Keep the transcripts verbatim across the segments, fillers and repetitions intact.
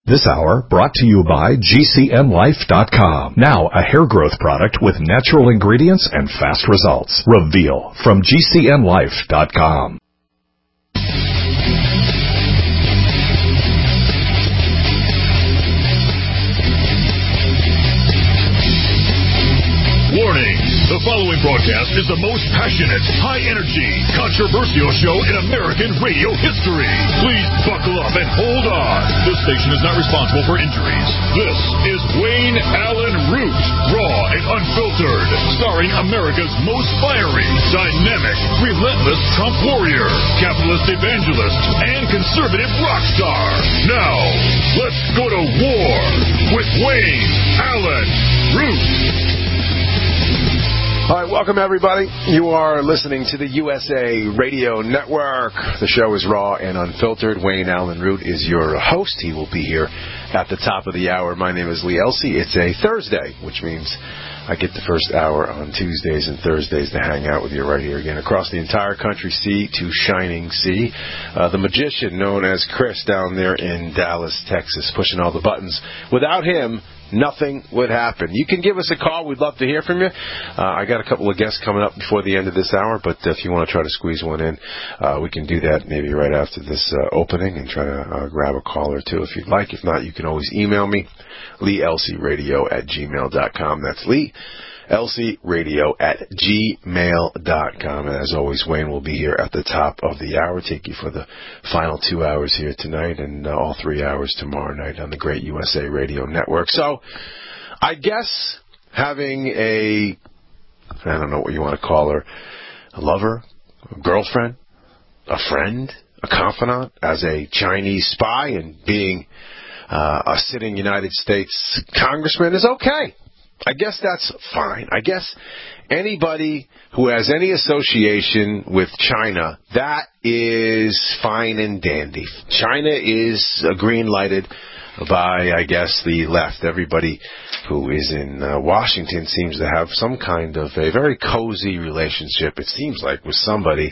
This hour brought to you by G C N Life dot com. Now a hair growth product with natural ingredients and fast results. Reveal from G C N Life dot com. Warning! The following broadcast is the most passionate, high-energy, controversial show in American radio history. Please buckle up and hold on. This station is not responsible for injuries. This is Wayne Allen Root, raw and unfiltered, starring America's most fiery, dynamic, relentless Trump warrior, capitalist evangelist, and conservative rock star. Now, let's go to war with Wayne Allen Root. All right, welcome everybody. You are listening to the U S A Radio Network. The show is Raw and Unfiltered. Wayne Allen Root is your host. He will be here at the top of the hour. My name is Lee Elsey. It's a Thursday, which means I get the first hour on Tuesdays and Thursdays to hang out with you right here again across the entire country, sea to shining sea. Uh, the magician known as Chris down there in Dallas, Texas, pushing all the buttons. Without him, nothing would happen. You can give us a call. We'd love to hear from you. Uh, I got a couple of guests coming up before the end of this hour, but if you want to try to squeeze one in, uh, we can do that maybe right after this uh, opening and try to uh, grab a call or two if you'd like. If not, you can always email me, lee elsey radio at gmail dot com. That's Lee Elsey Radio at gmail dot com. And as always, Wayne will be here at the top of the hour, take you for the final two hours here tonight and uh, all three hours tomorrow night on the great U S A Radio Network. So, I guess having a, I don't know what you want to call her, a lover, a girlfriend, a friend, a confidant, as a Chinese spy and being uh, a sitting United States congressman is okay. I guess that's fine. I guess anybody who has any association with China, that is fine and dandy. China is green-lighted by, I guess, the left. Everybody who is in uh, Washington seems to have some kind of a very cozy relationship, it seems like, with somebody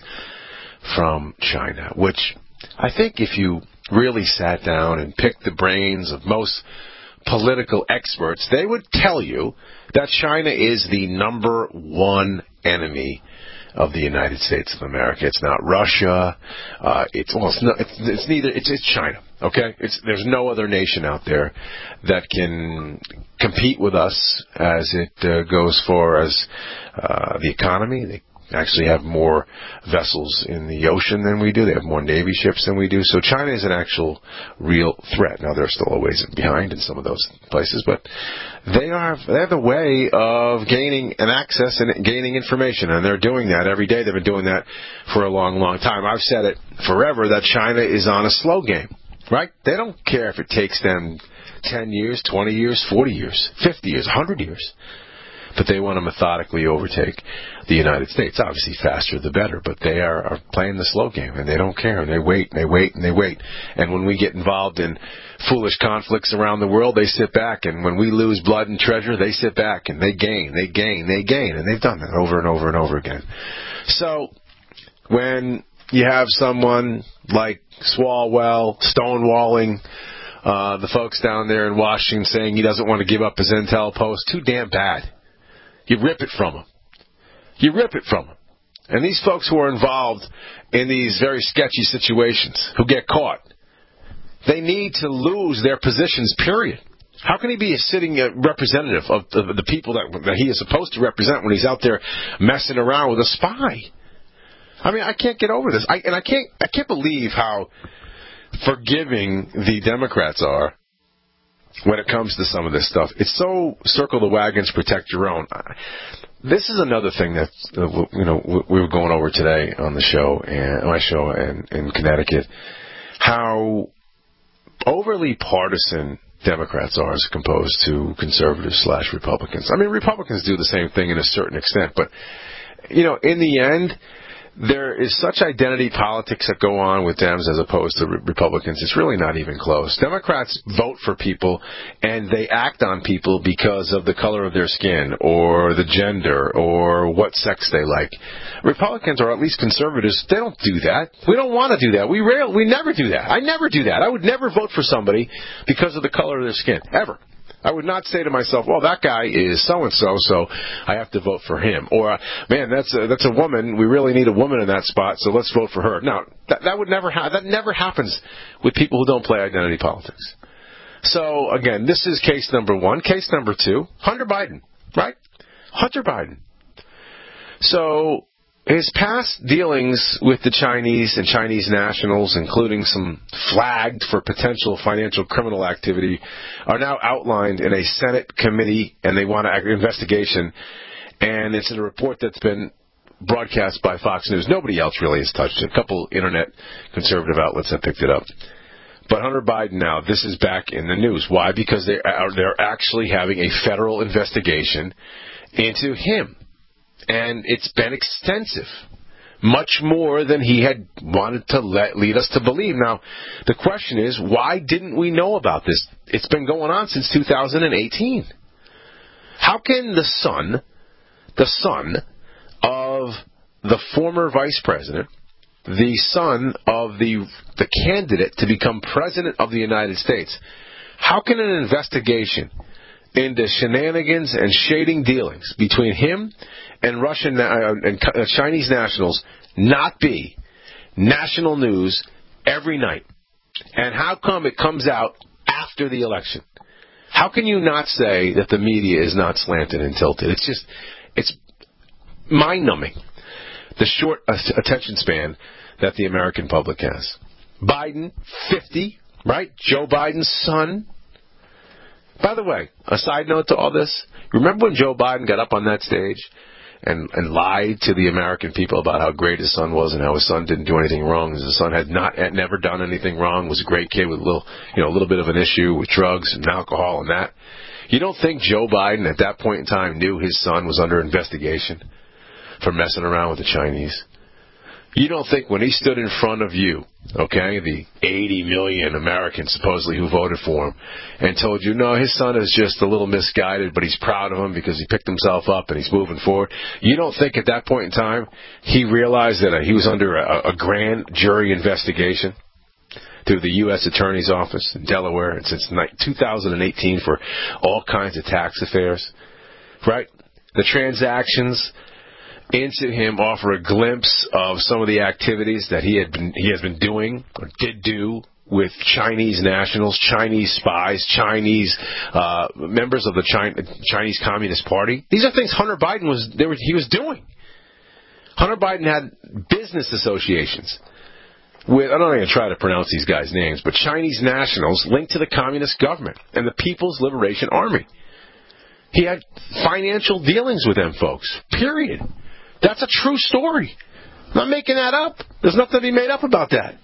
from China, which I think if you really sat down and picked the brains of most political experts, they would tell you that China is the number one enemy of the United States of America. It's not Russia. Uh, it's well, it's, not, it's, it's neither. It's, it's China. Okay, it's, there's no other nation out there that can compete with us as it uh, goes for as uh, the economy. They actually have more vessels in the ocean than we do. They have more Navy ships than we do. So China is an actual real threat. Now, they're still a ways behind in some of those places, but they are they have a way of gaining an access and gaining information, and they're doing that every day. They've been doing that for a long, long time. I've said it forever that China is on a slow game, right? They don't care if it takes them ten years, twenty years, forty years, fifty years, one hundred years. But they want to methodically overtake the United States. Obviously, faster the better, but they are, are playing the slow game, and they don't care, and they wait, and they wait, and they wait. And when we get involved in foolish conflicts around the world, they sit back, and when we lose blood and treasure, they sit back, and they gain, they gain, they gain, and they've done that over and over and over again. So, when you have someone like Swalwell stonewalling uh, the folks down there in Washington saying he doesn't want to give up his intel post, too damn bad. You rip it from them. You rip it from them. And these folks who are involved in these very sketchy situations, who get caught, they need to lose their positions, period. How can he be a sitting representative of the, the people that, that he is supposed to represent when he's out there messing around with a spy? I mean, I can't get over this. I, and I can't, I can't believe how forgiving the Democrats are when it comes to some of this stuff. It's so circle the wagons, protect your own. This is another thing that uh, you know we were going over today on the show and my show in, in Connecticut. How overly partisan Democrats are as opposed to conservatives slash Republicans. I mean, Republicans do the same thing in a certain extent, but you know, in the end, there is such identity politics that go on with Dems as opposed to re- Republicans. It's really not even close. Democrats vote for people and they act on people because of the color of their skin or the gender or what sex they like. Republicans, or at least conservatives, they don't do that. We don't want to do that. We rarely, we never do that. I never do that. I would never vote for somebody because of the color of their skin, ever. I would not say to myself, well, that guy is so-and-so, so I have to vote for him. Or, uh, man, that's a, that's a woman. We really need a woman in that spot, so let's vote for her. No, that, that would never ha- that never happens with people who don't play identity politics. So, again, this is case number one. Case number two, Hunter Biden, right? Hunter Biden. So his past dealings with the Chinese and Chinese nationals, including some flagged for potential financial criminal activity, are now outlined in a Senate committee, and they want an investigation. And it's in a report that's been broadcast by Fox News. Nobody else really has touched it. A couple internet conservative outlets have picked it up. But Hunter Biden now, this is back in the news. Why? Because they are, they're actually having a federal investigation into him. And it's been extensive, much more than he had wanted to let, lead us to believe. Now, the question is, why didn't we know about this? It's been going on since two thousand eighteen. How can the son, the son of the former vice president, the son of the the candidate to become president of the United States, how can an investigation into shenanigans and shading dealings between him and Russian uh, and Chinese nationals not be national news every night? And how come it comes out after the election? How can you not say that the media is not slanted and tilted? It's just, it's mind-numbing, the short attention span that the American public has. Biden, fifty, right? Joe Biden's son. By the way, a side note to all this, remember when Joe Biden got up on that stage and, and lied to the American people about how great his son was and how his son didn't do anything wrong? His son had not had never done anything wrong, was a great kid with a little, you know, a little bit of an issue with drugs and alcohol and that. You don't think Joe Biden at that point in time knew his son was under investigation for messing around with the Chinese? You don't think when he stood in front of you, okay, the eighty million Americans supposedly who voted for him, and told you, no, his son is just a little misguided, but he's proud of him because he picked himself up and he's moving forward. You don't think at that point in time he realized that uh, he was under a, a grand jury investigation through the U S Attorney's Office in Delaware and since two thousand eighteen for all kinds of tax affairs, right? The transactions into him offer a glimpse of some of the activities that he had been he has been doing or did do with Chinese nationals, Chinese spies, Chinese uh, members of the China, Chinese Communist Party. These are things Hunter Biden was they were, he was doing. Hunter Biden had business associations with, I'm not going to try to pronounce these guys' names, but Chinese nationals linked to the communist government and the People's Liberation Army. He had financial dealings with them folks, period. That's a true story. I'm not making that up. There's nothing to be made up about that.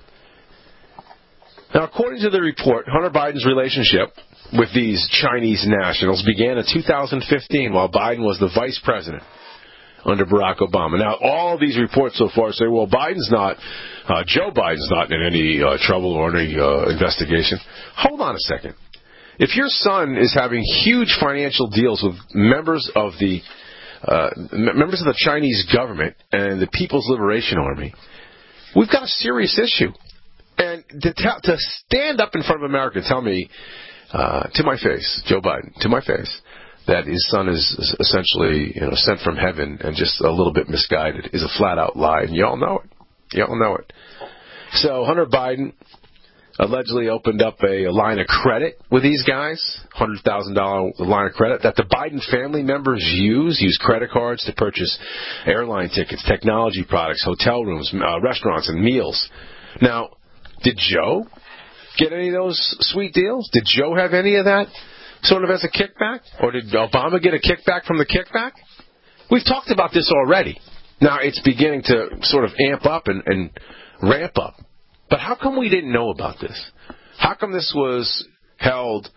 Now, according to the report, Hunter Biden's relationship with these Chinese nationals began in two thousand fifteen while Biden was the vice president under Barack Obama. Now, all these reports so far say, well, Biden's not, uh, Joe Biden's not in any uh, trouble or any uh, investigation. Hold on a second. If your son is having huge financial deals with members of the Uh, members of the Chinese government and the People's Liberation Army, we've got a serious issue. And to, tell, to stand up in front of America and tell me, uh, to my face, Joe Biden, to my face, that his son is essentially, you know, sent from heaven and just a little bit misguided is a flat-out lie, and you all know it. You all know it. So Hunter Biden allegedly opened up a, a line of credit with these guys, one hundred thousand dollars line of credit, that the Biden family members use, use credit cards to purchase airline tickets, technology products, hotel rooms, uh, restaurants, and meals. Now, did Joe get any of those sweet deals? Did Joe have any of that sort of as a kickback? Or did Obama get a kickback from the kickback? We've talked about this already. Now, it's beginning to sort of amp up and, and ramp up. But how come we didn't know about this? How come this was held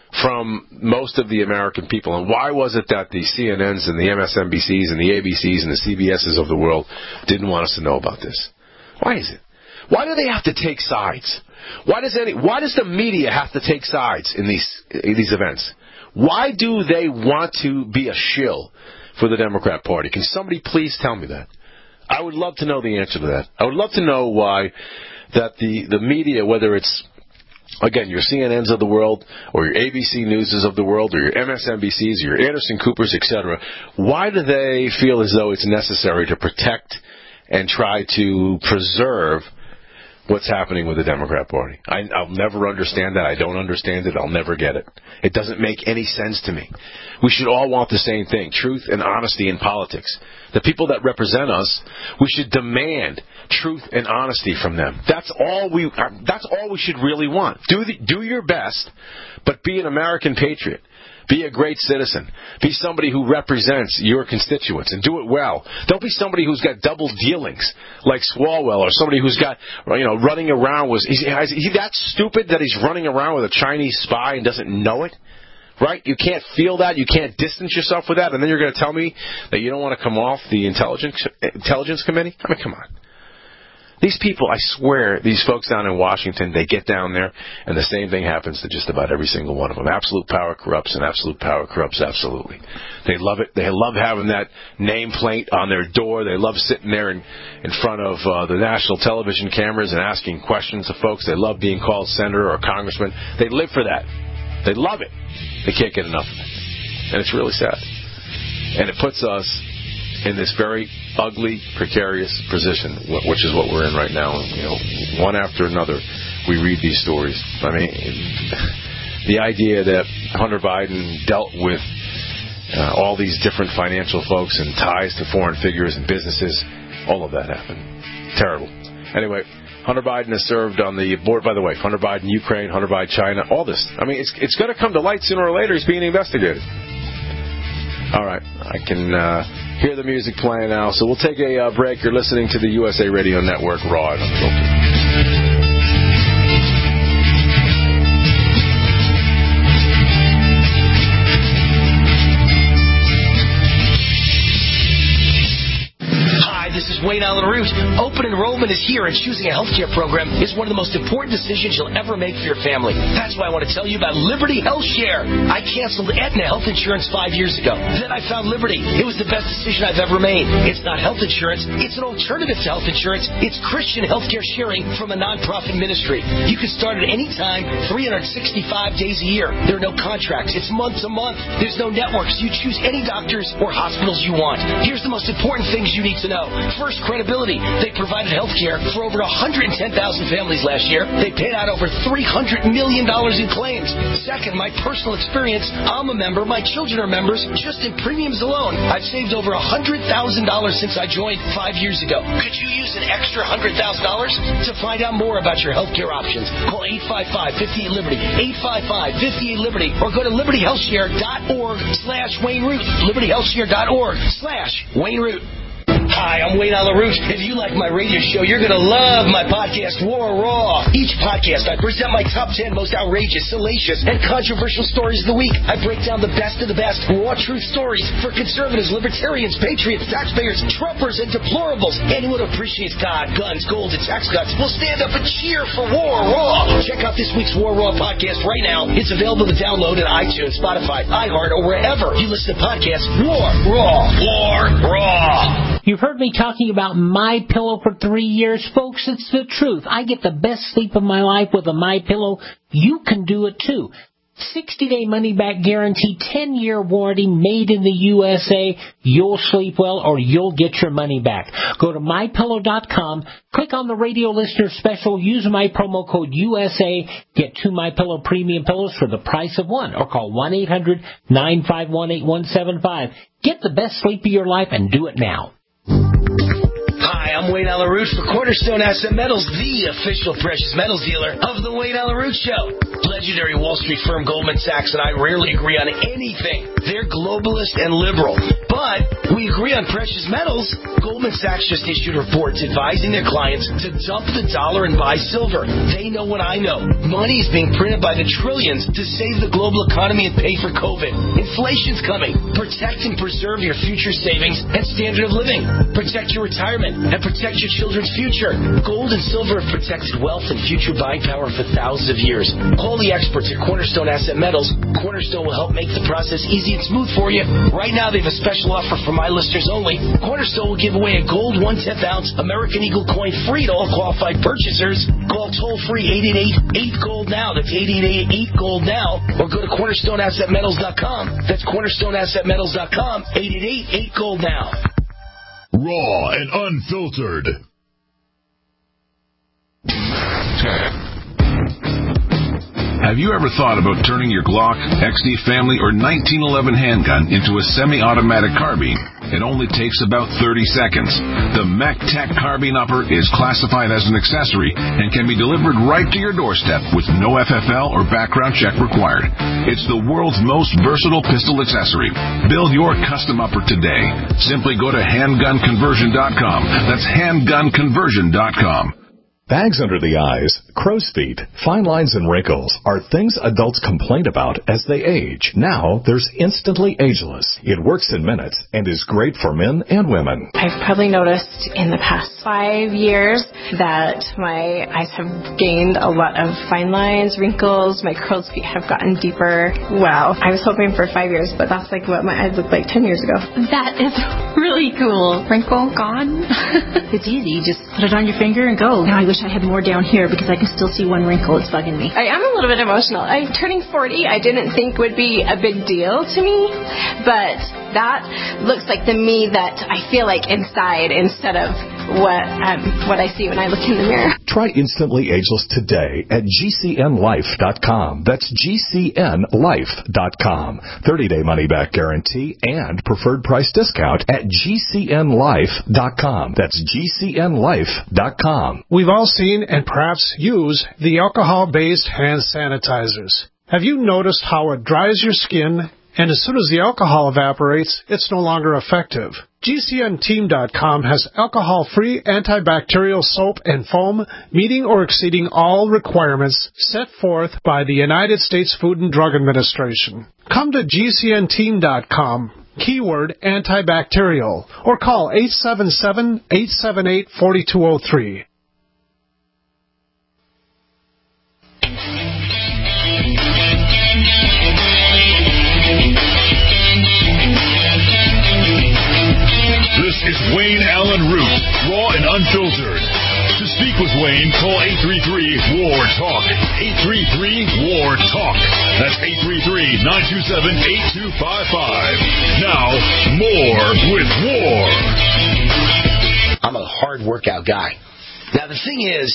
from most of the American people. And why was it that the C N Ns and the M S N B Cs and the A B Cs and the C B Ss of the world didn't want us to know about this? Why is it? Why do they have to take sides? Why does any? Why does the media have to take sides in these in these events? Why do they want to be a shill for the Democrat Party? Can somebody please tell me that? I would love to know the answer to that. I would love to know why that the, the media, whether it's, again, your C N Ns of the world or your A B C Newses of the world or your M S N B Cs or your Anderson Coopers, et cetera, why do they feel as though it's necessary to protect and try to preserve what's happening with the Democrat Party? I, I'll never understand that. I don't understand it. I'll never get it. It doesn't make any sense to me. We should all want the same thing, truth and honesty in politics. The people that represent us, we should demand truth and honesty from them. That's all we. That's all we should really want. Do the, do your best, but be an American patriot. Be a great citizen. Be somebody who represents your constituents and do it well. Don't be somebody who's got double dealings like Swalwell or somebody who's got, you know, running around with. Is he that stupid that he's running around with a Chinese spy and doesn't know it? Right? You can't feel that. You can't distance yourself with that. And then you're going to tell me that you don't want to come off the intelligence intelligence committee? I mean, come on. These people, I swear, these folks down in Washington, they get down there, and the same thing happens to just about every single one of them. Absolute power corrupts, and absolute power corrupts absolutely. They love it. They love having that nameplate on their door. They love sitting there in, in front of uh, the national television cameras and asking questions of folks. They love being called senator or congressman. They live for that. They love it. They can't get enough of it. And it's really sad. And it puts us in this very ugly, precarious position, which is what we're in right now. You know, one after another, we read these stories. I mean, the idea that Hunter Biden dealt with uh, all these different financial folks and ties to foreign figures and businesses, all of that happened. Terrible. Anyway, Hunter Biden has served on the board, by the way, Hunter Biden, Ukraine, Hunter Biden, China, all this. I mean, it's it's going to come to light sooner or later. He's being investigated. All right, I can uh, hear the music playing now, so we'll take a uh, break. You're listening to the U S A Radio Network, Raw and Unfiltered. This is Wayne Allen Root. Open enrollment is here, and choosing a healthcare program is one of the most important decisions you'll ever make for your family. That's why I want to tell you about Liberty Health Share. I canceled Aetna health insurance five years ago. Then I found Liberty. It was the best decision I've ever made. It's not health insurance. It's an alternative to health insurance. It's Christian healthcare sharing from a nonprofit ministry. You can start at any time, three hundred sixty-five days a year. There are no contracts. It's month to month. There's no networks. You choose any doctors or hospitals you want. Here's the most important things you need to know. First, credibility. They provided health care for over one hundred ten thousand families last year. They paid out over three hundred million dollars in claims. Second, my personal experience. I'm a member. My children are members. Just in premiums alone, I've saved over one hundred thousand dollars since I joined five years ago. Could you use an extra one hundred thousand dollars? To find out more about your health care options, call eight five five, five eight, Liberty, eight five five, five eight, Liberty, or go to liberty health share dot org slash Wayne Root, liberty health share dot org slash Wayne Root. Hi, I'm Wayne Allen Root. If you like my radio show, you're going to love my podcast, War Raw. Each podcast, I present my top ten most outrageous, salacious, and controversial stories of the week. I break down the best of the best raw truth stories for conservatives, libertarians, patriots, taxpayers, Trumpers, and deplorables. Anyone who appreciates God, guns, gold, and tax cuts will stand up and cheer for War Raw. Check out this week's War Raw podcast right now. It's available to download at iTunes, Spotify, iHeart, or wherever you listen to podcasts. War Raw. War Raw. You've heard me talking about MyPillow for three years, folks. It's the truth. I get the best sleep of my life with a MyPillow. You can do it too. sixty-day money-back guarantee, ten-year warranty, made in the U S A. You'll sleep well or you'll get your money back. Go to my pillow dot com, click on the radio listener special, use my promo code U S A, get two MyPillow premium pillows for the price of one, or call one eight hundred, nine five one, eight one seven five. Get the best sleep of your life and do it now. Hi, I'm Wayne Allen Root for Cornerstone Asset Metals, the official precious metals dealer of the Wayne Allen Root Show. Legendary Wall Street firm Goldman Sachs and I rarely agree on anything. They're globalist and liberal. But But we agree on precious metals. Goldman Sachs just issued reports advising their clients to dump the dollar and buy silver. They know what I know. Money is being printed by the trillions to save the global economy and pay for COVID. Inflation's coming. Protect and preserve your future savings and standard of living. Protect your retirement and protect your children's future. Gold and silver have protected wealth and future buying power for thousands of years. Call the experts at Cornerstone Asset Metals. Cornerstone will help make the process easy and smooth for you. Right now, they have a special offer for my listeners only. Cornerstone will give away a gold one-tenth ounce American Eagle coin free to all qualified purchasers. Call toll-free eight eight eight, eight gold now. That's eight eight eight, eight gold now. Or go to cornerstone asset metals dot com. That's cornerstone asset metals dot com. eight eight eight, eight gold now. Raw and unfiltered. Have you ever thought about turning your Glock, X D Family, or nineteen eleven handgun into a semi-automatic carbine? It only takes about thirty seconds. The MacTac Carbine Upper is classified as an accessory and can be delivered right to your doorstep with no F F L or background check required. It's the world's most versatile pistol accessory. Build your custom upper today. Simply go to handgun conversion dot com. That's handgun conversion dot com. Bags under the eyes, crow's feet, fine lines and wrinkles are things adults complain about as they age. Now, there's Instantly Ageless. It works in minutes and is great for men and women. I've probably noticed in the past five years that my eyes have gained a lot of fine lines, wrinkles, my crow's feet have gotten deeper. Wow. I was hoping for five years, but that's like what my eyes looked like ten years ago. That is really cool. Wrinkle gone. It's easy. You just put it on your finger and go. Now I wish I had more down here because I can still see one wrinkle. It's bugging me. I am a little bit emotional. I'm turning forty. I didn't think would be a big deal to me, but that looks like the me that I feel like inside instead of what um, what I see when I look in the mirror. Try Instantly Ageless today at G C N life dot com. That's G C N life dot com. thirty-day money-back guarantee and preferred price discount at G C N life dot com. That's G C N life dot com. We've all seen and perhaps use the alcohol-based hand sanitizers. Have you noticed how it dries your skin, and as soon as the alcohol evaporates, it's no longer effective? G C N team dot com has alcohol-free antibacterial soap and foam meeting or exceeding all requirements set forth by the United States Food and Drug Administration. Come to G C N team dot com, keyword antibacterial, or call eight seven seven, eight seven eight, four two zero three. This is Wayne Allen Root, raw and unfiltered. To speak with Wayne, call eight three three, W A R, TALK. eight three three, W A R, TALK. That's eight three three, nine two seven, eight two five five. Now, more with W A R. I'm a hard workout guy. Now, the thing is,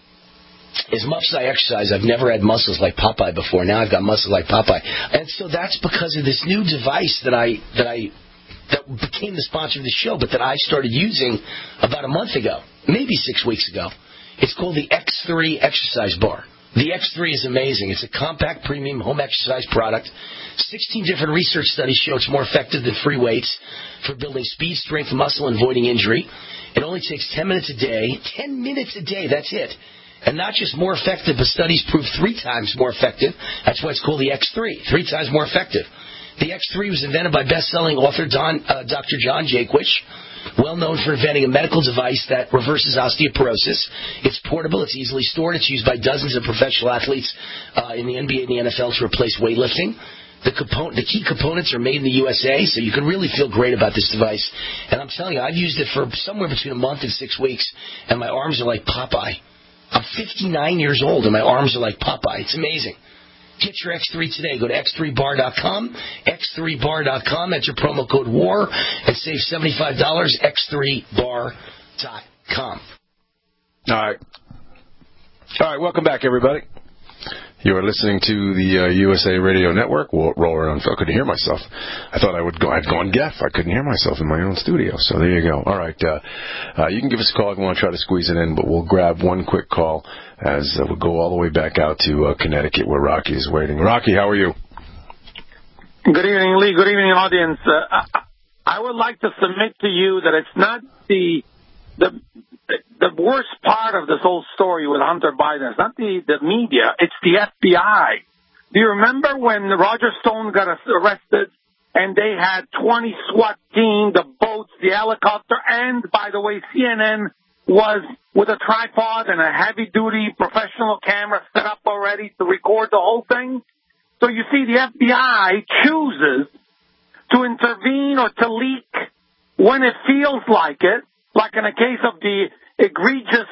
as much as I exercise, I've never had muscles like Popeye before. Now I've got muscles like Popeye. And so that's because of this new device that I that I that became the sponsor of the show, but that I started using about a month ago, maybe six weeks ago. It's called the X three Exercise Bar. The X three is amazing. It's a compact, premium home exercise product. sixteen different research studies show it's more effective than free weights for building speed, strength, muscle, and avoiding injury. It only takes ten minutes a day. ten minutes a day, that's it. And not just more effective, but studies prove three times more effective. That's why it's called the X three, three times more effective. The X three was invented by best-selling author Don, uh, Doctor John Jaquish, well known for inventing a medical device that reverses osteoporosis. It's portable. It's easily stored. It's used by dozens of professional athletes uh, in the N B A and the N F L to replace weightlifting. The, component, the key components are made in the U S A, so you can really feel great about this device. And I'm telling you, I've used it for somewhere between a month and six weeks, and my arms are like Popeye. I'm fifty-nine years old, and my arms are like Popeye. It's amazing. Get your X three today. Go to X three bar dot com, X three bar dot com, enter promo code W A R, and save seventy-five dollars, X three bar dot com. All right. All right, welcome back, everybody. You are listening to the uh, U S A Radio Network. Roller on. I couldn't hear myself. I thought I would go. I'd gone deaf. I couldn't hear myself in my own studio. So there you go. All right. Uh, uh, you can give us a call if you want to try to squeeze it in, but we'll grab one quick call as uh, we'll go all the way back out to uh, Connecticut where Rocky is waiting. Rocky, how are you? Good evening, Lee. Good evening, audience. Uh, I, I would like to submit to you that it's not the the the worst part of this whole story with Hunter Biden. It's not the, the media. It's the F B I. Do you remember when Roger Stone got arrested and they had twenty SWAT team, the boats, the helicopter, and, by the way, C N N was with a tripod and a heavy-duty professional camera set up already to record the whole thing? So you see, the F B I chooses to intervene or to leak when it feels like it, like in the case of the egregious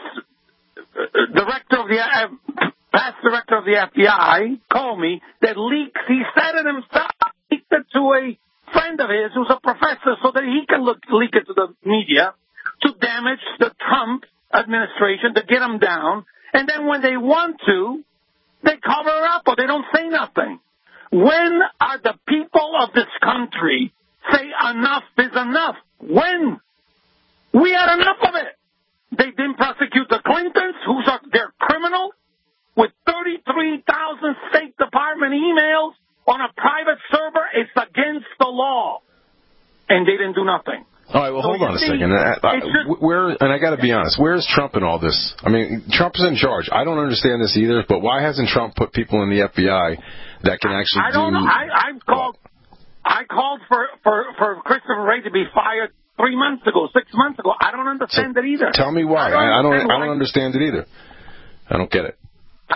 director of the uh, past director of the F B I, Comey, that leaks. He said it himself. Leaked it to a friend of his who's a professor so that he can look, leak it to the media to damage the Trump administration, to get them down. And then when they want to, they cover it up or they don't say nothing. When are the people of this country say enough is enough? When? We had enough of it. They didn't prosecute the Clintons, who's a, they're criminals, with thirty-three thousand State Department emails on a private server. It's against the law. And they didn't do nothing. All right, well, so hold on see, a second. I, I, just, where, and I got to be honest, where's Trump in all this? I mean, Trump's in charge. I don't understand this either, but why hasn't Trump put people in the F B I that can actually I don't do... know. I, I called, I called for, for, for Christopher Wray to be fired three months ago, six months ago. I don't understand so it either. Tell me why. I don't, I, I don't, I don't why. understand it either. I don't get it. I,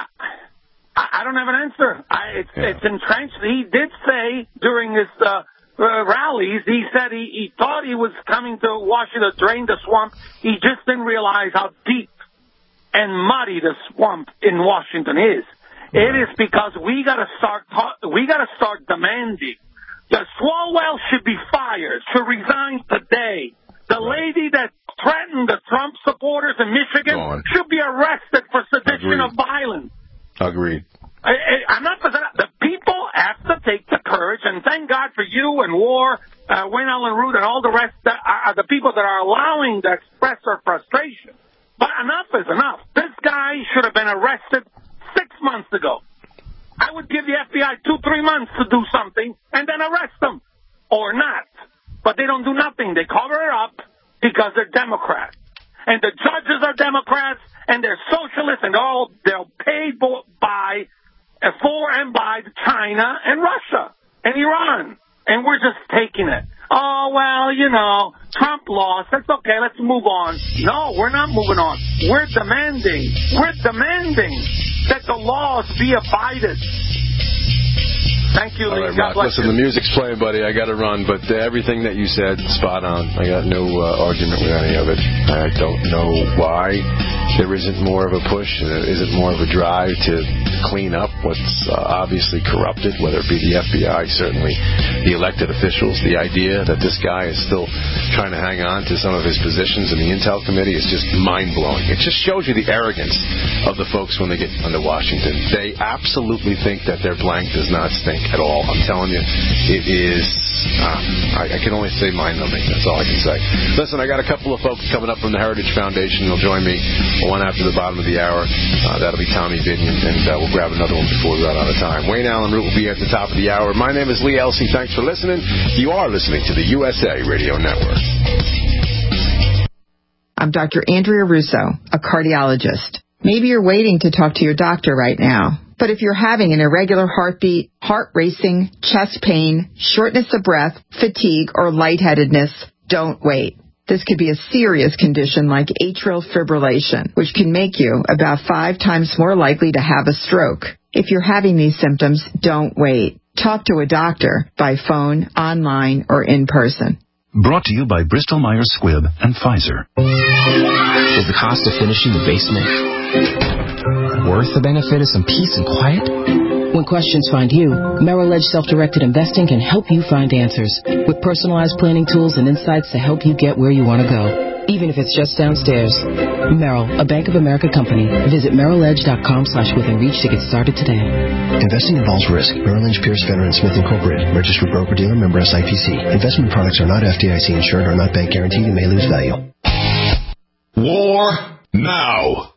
I don't have an answer. I, it's, yeah. it's entrenched. He did say during his uh, uh, rallies, he said he, he thought he was coming to Washington to drain the swamp. He just didn't realize how deep and muddy the swamp in Washington is. Right. It is because we got to start. We got to start demanding. The Swalwell should be fired. Should resign today. The lady that threatened the Trump supporters in Michigan should be arrested for sedition Agreed. of violence. Agreed. I, I, I'm not. The people have to take the courage, and thank God for you and War, uh, Wayne Allen Root, and all the rest that are, are the people that are allowing to express their frustration. But enough is enough. This guy should have been arrested six months ago. I would give the F B I two, three months to do something and then arrest them. Or not. But they don't do nothing. They cover it up because they're Democrats. And the judges are Democrats, and they're socialists, and they're all they're paid by, for and by China and Russia and Iran. And we're just taking it. Oh, well, you know, Trump lost. That's okay. Let's move on. No, we're not moving on. We're demanding. We're demanding that the laws be abided. Thank you, All Lee. right, God Rock, bless listen, you. the music's playing, buddy. I got to run, but uh, everything that you said, spot on. I got no uh, argument with any of it. I don't know why there isn't more of a push, uh, isn't more of a drive to clean up what's uh, obviously corrupted, whether it be the F B I, certainly the elected officials. The idea that this guy is still trying to hang on to some of his positions in the Intel Committee is just mind-blowing. It just shows you the arrogance of the folks when they get under Washington. They absolutely think that their blank does not stink at all. I'm telling you, it is, uh, I, I can only say mind-numbing. That's all I can say. Listen, I got a couple of folks coming up from the Heritage Foundation. They'll join me one after the bottom of the hour. Uh, that'll be Tommy Binion, and uh, we'll grab another one before we run out of time. Wayne Allen Root will be at the top of the hour. My name is Lee Elsey. Thanks for listening. You are listening to the U S A Radio Network. I'm Doctor Andrea Russo, a cardiologist. Maybe you're waiting to talk to your doctor right now. But if you're having an irregular heartbeat, heart racing, chest pain, shortness of breath, fatigue, or lightheadedness, don't wait. This could be a serious condition like atrial fibrillation, which can make you about five times more likely to have a stroke. If you're having these symptoms, don't wait. Talk to a doctor by phone, online, or in person. Brought to you by Bristol Myers Squibb and Pfizer. Is the cost of finishing the basement worth the benefit of some peace and quiet? When questions find you, Merrill Edge Self-Directed Investing can help you find answers with personalized planning tools and insights to help you get where you want to go, even if it's just downstairs. Merrill, a Bank of America company. Visit merrill edge dot com slash within reach to get started today. Investing involves risk. Merrill Lynch, Pierce, Fenner and Smith Incorporated. Registered broker-dealer, member S I P C. Investment products are not F D I C insured or not bank guaranteed and may lose value. War now.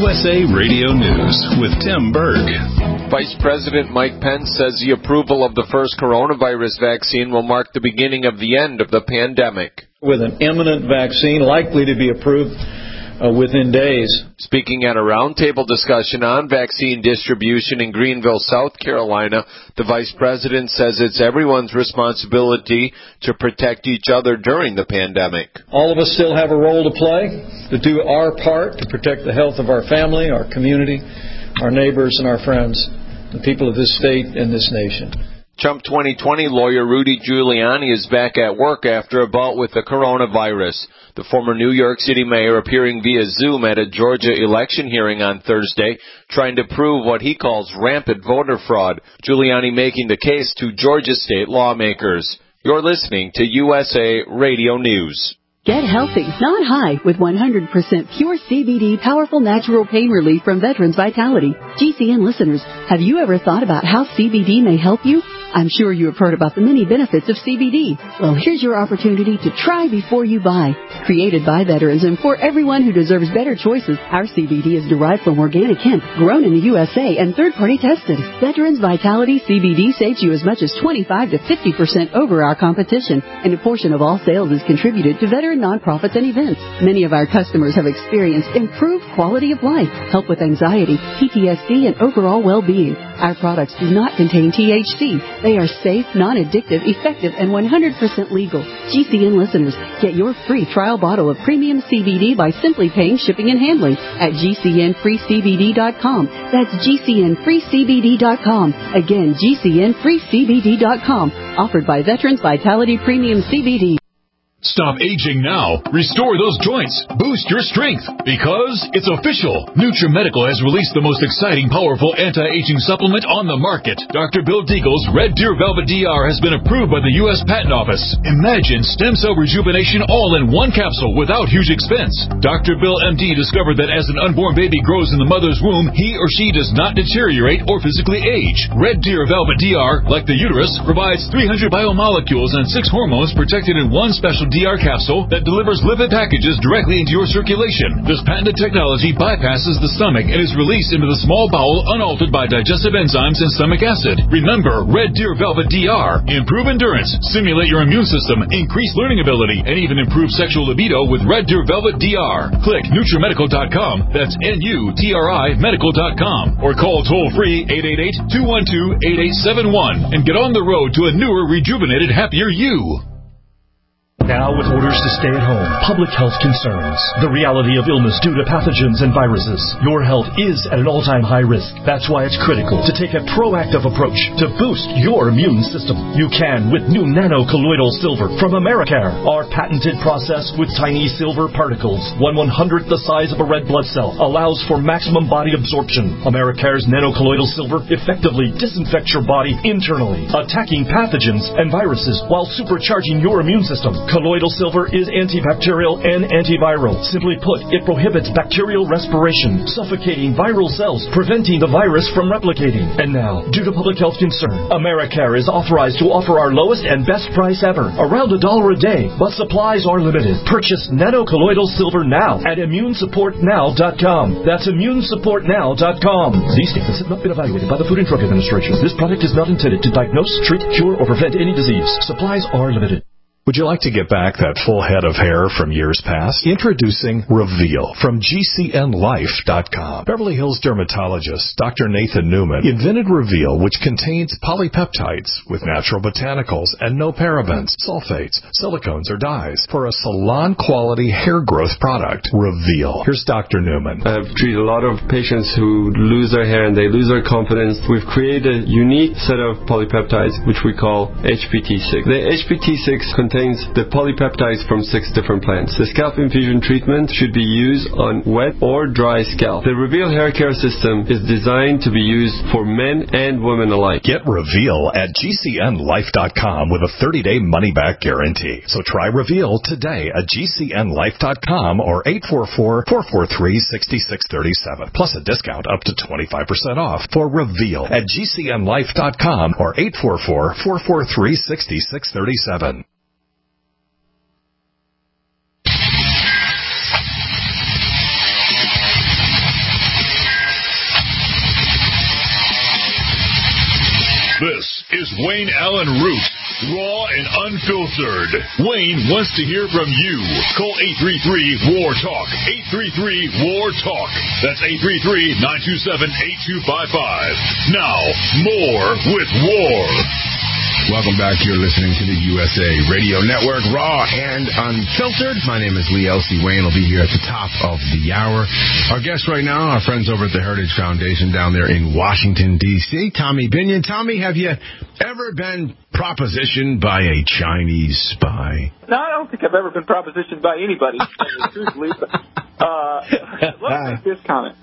U S A Radio News with Tim Berg. Vice President Mike Pence says the approval of the first coronavirus vaccine will mark the beginning of the end of the pandemic. With an imminent vaccine likely to be approved Uh, within days. Speaking at a roundtable discussion on vaccine distribution in Greenville, South Carolina, the vice president says it's everyone's responsibility to protect each other during the pandemic. All of us still have a role to play, to do our part to protect the health of our family, our community, our neighbors, and our friends, the people of this state and this nation. Trump twenty twenty lawyer Rudy Giuliani is back at work after a bout with the coronavirus. The former New York City mayor appearing via Zoom at a Georgia election hearing on Thursday, trying to prove what he calls rampant voter fraud. Giuliani making the case to Georgia state lawmakers. You're listening to U S A Radio News. Get healthy, not high, with one hundred percent pure C B D powerful natural pain relief from Veterans Vitality. G C N listeners, have you ever thought about how C B D may help you? I'm sure you have heard about the many benefits of C B D. Well, here's your opportunity to try before you buy. Created by veterans and for everyone who deserves better choices, our C B D is derived from organic hemp, grown in the U S A and third-party tested. Veterans Vitality C B D saves you as much as twenty-five to fifty percent over our competition, and a portion of all sales is contributed to veteran nonprofits and events. Many of our customers have experienced improved quality of life, help with anxiety, P T S D, and overall well-being. Our products do not contain T H C. They are safe, non-addictive, effective, and one hundred percent legal. G C N listeners, get your free trial bottle of premium C B D by simply paying shipping and handling at G C N free C B D dot com. That's G C N free C B D dot com. Again, G C N free C B D dot com. Offered by Veterans Vitality Premium C B D. Stop aging now. Restore those joints. Boost your strength. Because it's official. NutriMedical has released the most exciting, powerful anti-aging supplement on the market. Doctor Bill Deagle's Red Deer Velvet D R has been approved by the U S Patent Office. Imagine stem cell rejuvenation all in one capsule without huge expense. Doctor Bill M D discovered that as an unborn baby grows in the mother's womb, he or she does not deteriorate or physically age. Red Deer Velvet D R, like the uterus, provides three hundred biomolecules and six hormones protected in one special D R capsule that delivers lipid packages directly into your circulation. This patented technology bypasses the stomach and is released into the small bowel unaltered by digestive enzymes and stomach acid. Remember, Red Deer Velvet D R. Improve endurance, stimulate your immune system, increase learning ability, and even improve sexual libido with Red Deer Velvet D R. Click NutriMedical dot com. That's N U T R I medical dot com. Or call toll-free eight eight eight, two one two, eight eight seven one and get on the road to a newer, rejuvenated, happier you. Now with orders to stay at home, public health concerns, the reality of illness due to pathogens and viruses, your health is at an all-time high risk. That's why it's critical to take a proactive approach to boost your immune system. You can with new nano-colloidal silver from Americare, our patented process with tiny silver particles, one one-hundredth the size of a red blood cell, allows for maximum body absorption. Americare's nano-colloidal silver effectively disinfects your body internally, attacking pathogens and viruses while supercharging your immune system. Colloidal silver is antibacterial and antiviral. Simply put, it prohibits bacterial respiration, suffocating viral cells, preventing the virus from replicating. And now, due to public health concern, Americare is authorized to offer our lowest and best price ever, around a dollar a day, but supplies are limited. Purchase nano-colloidal silver now at immune support now dot com. That's immune support now dot com. These statements have not been evaluated by the Food and Drug Administration. This product is not intended to diagnose, treat, cure, or prevent any disease. Supplies are limited. Would you like to get back that full head of hair from years past? Introducing Reveal from G C N life dot com. Beverly Hills dermatologist Doctor Nathan Newman invented Reveal, which contains polypeptides with natural botanicals and no parabens, sulfates, silicones, or dyes for a salon-quality hair growth product. Reveal. Here's Doctor Newman. I've treated a lot of patients who lose their hair and they lose their confidence. We've created a unique set of polypeptides, which we call H P T six. The H P T six contains contains the polypeptides from six different plants. The scalp infusion treatment should be used on wet or dry scalp. The Reveal hair care system is designed to be used for men and women alike. Get Reveal at G C N life dot com with a thirty-day money-back guarantee. So try Reveal today at G C N life dot com or eight four four, four four three, six six three seven. Plus a discount up to twenty-five percent off for Reveal at G C N life dot com or eight four four, four four three, six six three seven. Wayne Allen Root, raw and unfiltered. Wayne wants to hear from you. Call eight three three, W A R, TALK. eight three three, W A R, TALK. That's eight three three, nine two seven, eight two five five. Now, more with War. Welcome back. You're listening to the U S A Radio Network, Raw and Unfiltered. My name is Lee Elsie. Wayne will be here at the top of the hour. Our guest right now, our friends over at the Heritage Foundation down there in Washington, D C, Tommy Binion. Tommy, have you ever been propositioned by a Chinese spy? No, I don't think I've ever been propositioned by anybody, truthfully. But, uh, let me make this comment.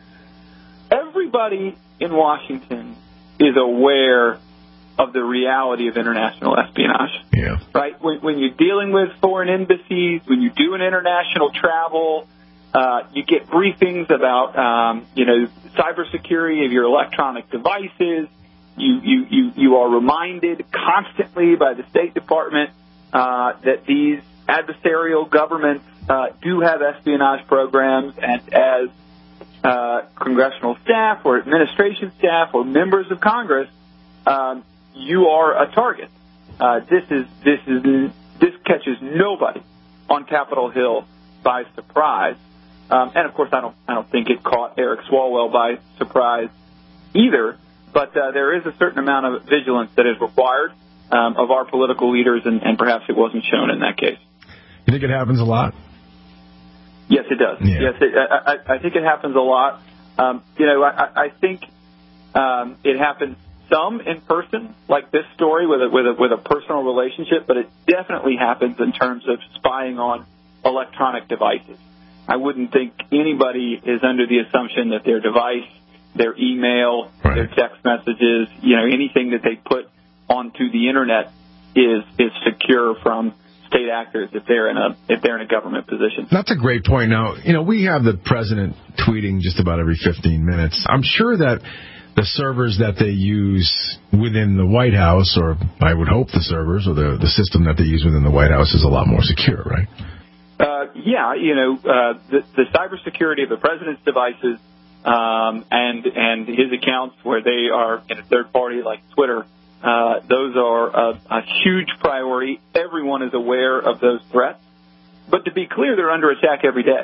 Everybody in Washington is aware of the reality of international espionage. Yeah. Right? When, when you're dealing with foreign embassies, when you're doing international travel, uh, you get briefings about, um, you know, cybersecurity of your electronic devices. You, you, you, you are reminded constantly by the State Department uh, that these adversarial governments uh, do have espionage programs, and as uh, congressional staff or administration staff or members of Congress, um, you are a target. Uh, this is this is this catches nobody on Capitol Hill by surprise, um, and of course, I don't I don't think it caught Eric Swalwell by surprise either. But uh, there is a certain amount of vigilance that is required um, of our political leaders, and, and perhaps it wasn't shown in that case. You think it happens a lot? Yes, it does. Yeah. Yes, it, I, I, I think it happens a lot. Um, you know, I, I think um, it happens some in person, like this story with a, with a with a personal relationship, but it definitely happens in terms of spying on electronic devices. I wouldn't think anybody is under the assumption that their device, their email, right. their text messages, you know, anything that they put onto the internet is is secure from state actors if they're in a if they're in a government position. That's a great point. Now, you know, we have the president tweeting just about every fifteen minutes. I'm sure that the servers that they use within the White House, or I would hope the servers or the, the system that they use within the White House is a lot more secure, right? Uh, yeah, you know, uh, the, the cybersecurity of the president's devices um, and and his accounts where they are in a third party like Twitter, uh, those are a, a huge priority. Everyone is aware of those threats. But to be clear, they're under attack every day.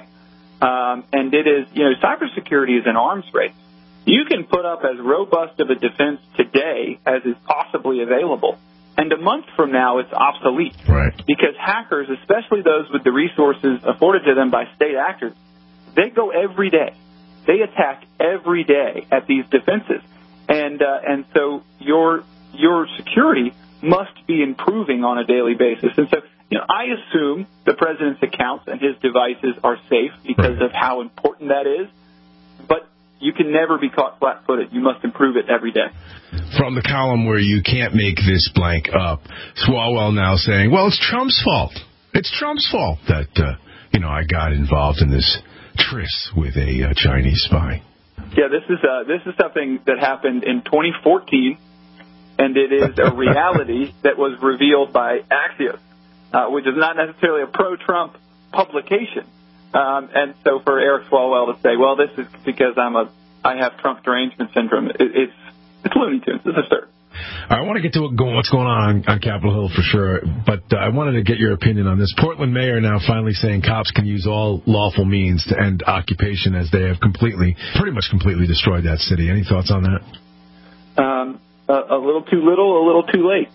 Um, and it is, you know, cybersecurity is an arms race. You can put up as robust of a defense today as is possibly available, and a month from now it's obsolete. Right. Because hackers, especially those with the resources afforded to them by state actors, they go every day. They attack every day at these defenses, and uh, and so your your security must be improving on a daily basis. And so, you know, I assume the president's accounts and his devices are safe because right. of how important that is, but you can never be caught flat-footed. You must improve it every day. From the column where you can't make this blank up, Swalwell now saying, well, it's Trump's fault. It's Trump's fault that, uh, you know, I got involved in this tryst with a uh, Chinese spy. Yeah, this is uh, this is something that happened in twenty fourteen, and it is a reality that was revealed by Axios, uh, which is not necessarily a pro-Trump publication. Um, and so for Eric Swalwell to say, well, this is because I'm a, I have Trump derangement syndrome, it, it's, it's Looney Tunes. It's absurd. I want to get to what's going on on Capitol Hill for sure, but uh, I wanted to get your opinion on this. Portland mayor now finally saying cops can use all lawful means to end occupation as they have completely, pretty much completely destroyed that city. Any thoughts on that? Um, a, a little too little, a little too late.